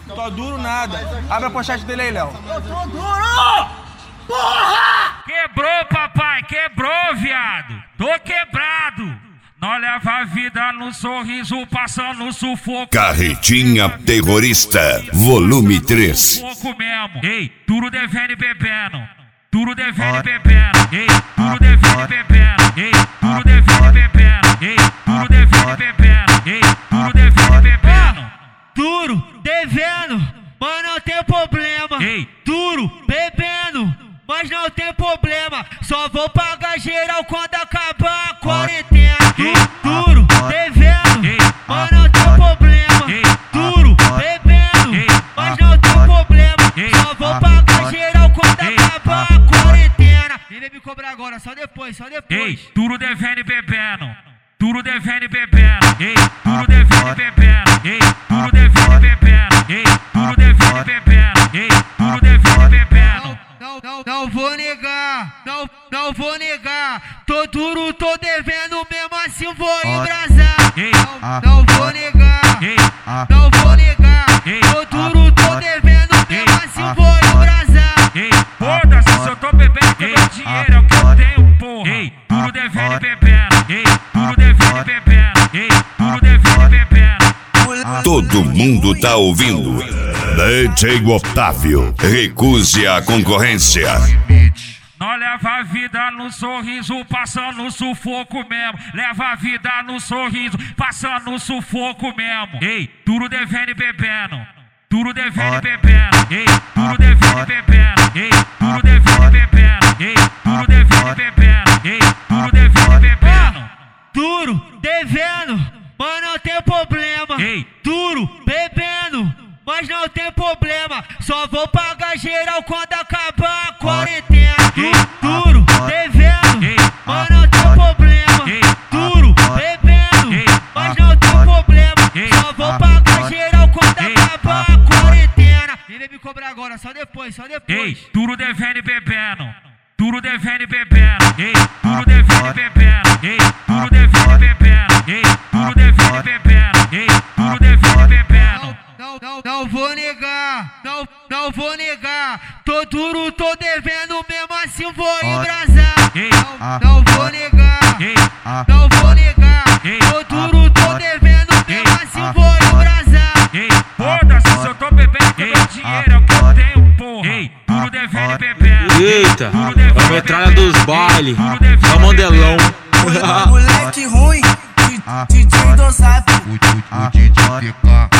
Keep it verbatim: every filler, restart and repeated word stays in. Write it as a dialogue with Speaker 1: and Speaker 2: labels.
Speaker 1: Tô duro nada. Abre a pochete dele aí, Léo.
Speaker 2: Eu tô duro! Porra!
Speaker 3: Quebrou, papai, quebrou, viado. Tô quebrado. Nós leva a vida no sorriso, passando sufoco.
Speaker 4: Carretinha Terrorista, volume três.
Speaker 3: Sufoco mesmo. Ei, duro devendo e bebendo. Duro devendo e bebendo. Ei, duro devendo e bebendo. Ei, duro devendo e bebendo. Ei, duro devendo e bebendo. Ei, duro devendo e bebendo.
Speaker 2: Duro, devendo, mas não tem problema.
Speaker 3: Ei,
Speaker 2: duro, bebendo, mas não tem problema. Só vou pagar geral quando acabar a quarentena. Duro, devendo, mas não tem problema. Duro, bebendo, mas não tem problema. Só vou pagar geral quando acabar a quarentena. Nem vem me cobrar agora, só depois, só depois.
Speaker 3: Ei, duro devendo e bebendo. Duro devendo e bebendo. Ei, duro devendo e bebendo. Ei, duro devendo e bebendo. Ei, duro devendo e bebendo. Ei, duro devendo e bebendo.
Speaker 2: Não, não, não vou negar, não, não vou negar. Tô duro, tô devendo, mesmo assim vou embrasar. Não, não vou negar, não vou negar. Tô duro, tô devendo, mesmo assim vou embrasar.
Speaker 3: Ei, foda-se se eu tô bebendo, que meu dinheiro é o que eu tenho, porra. Ei, duro devendo e bebendo. Ei, duro devendo e bebendo. Ei, duro devendo e bebendo.
Speaker 4: Todo mundo tá ouvindo. D J Otávio, recuse a concorrência.
Speaker 3: Nós leva a vida no sorriso, passando sufoco mesmo. Leva a vida no sorriso, passando sufoco mesmo. Ei, duro devendo e bebendo. Duro devendo e bebendo. Ei, duro devendo e bebendo. Ei, duro devendo e bebendo. Ei, duro devendo e bebendo. Ei, duro devendo e bebendo.
Speaker 2: Duro, devendo, mas não tem problema.
Speaker 3: Ei,
Speaker 2: duro, bebendo, mas não tem problema. Só vou pagar geral quando acabar a quarentena. Duro, devendo, mas não tem problema. Duro, bebendo, mas não tem problema. Só vou pagar geral quando acabar a quarentena. Nem vem me cobrar agora, só depois, só depois.
Speaker 3: ei, duro devendo e bebendo. Duro devendo e bebendo. Ei, duro devendo e bebendo. Ei, duro devendo e bebendo. Ei, duro devendo e bebendo. Ei, duro devendo e bebendo.
Speaker 2: Não, não, não vou negar, não, não vou negar. Tô duro, tô devendo, mesmo assim vou embrasar. Não, não vou negar, não vou negar. Tô duro, tô devendo, mesmo assim vou embrasar.
Speaker 3: Ei, foda-se se eu tô bebendo, que meu dinheiro é o que eu tenho, porra. Ei, duro devendo e bebendo.
Speaker 5: Eita, a metralha dos bailes, é o Mandelão.
Speaker 6: Moleque ruim, D J do Zap.
Speaker 7: O D J P K.